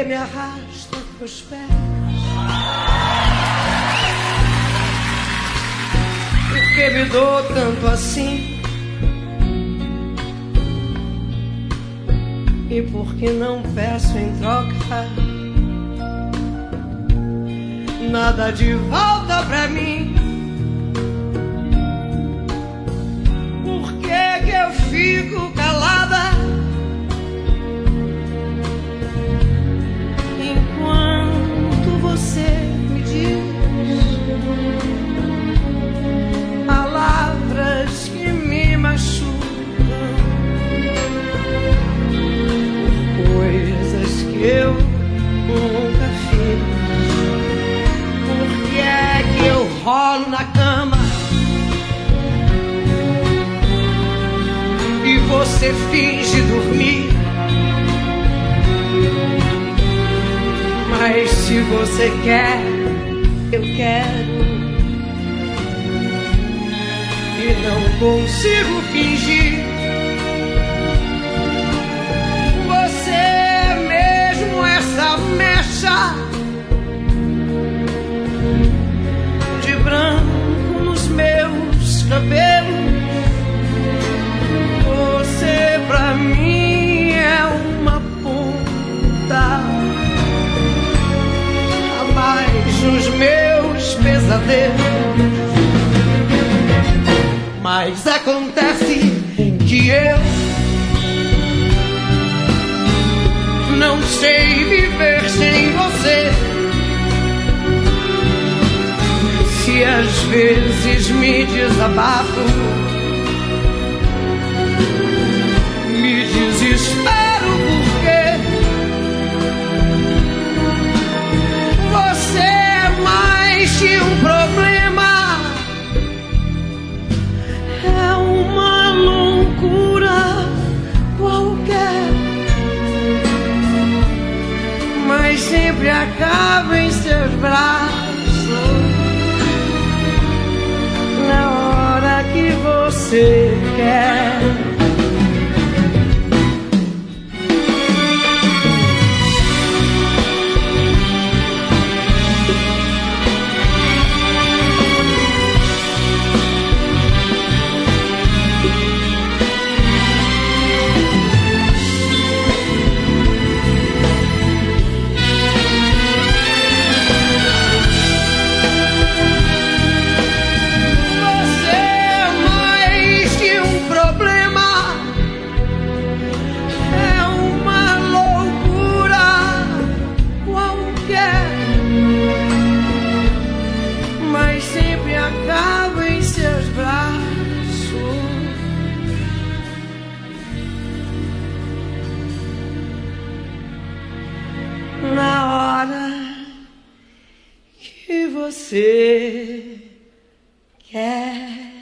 que me arrasta pros pés? Por que me dou tanto assim? E por que não peço em troca nada de volta pra mim? Por que eu fico calada enquanto você me diz palavras que me machucam, coisas que eu nunca fiz? Por que é que eu rolo na cama e você finge dormir? Mas se você quer, eu quero, e não consigo fingir. Você é mesmo essa mecha de branco nos meus cabelos. Você pra mim é uma ponta a mais nos meus pesadelos. Mas acontece que eu não sei viver sem você. Se às vezes me desabafo, me desespero porque você é mais que um problema. É uma loucura qualquer, mas sempre acaba em seus braços na hora que você quer. Na hora que você quer.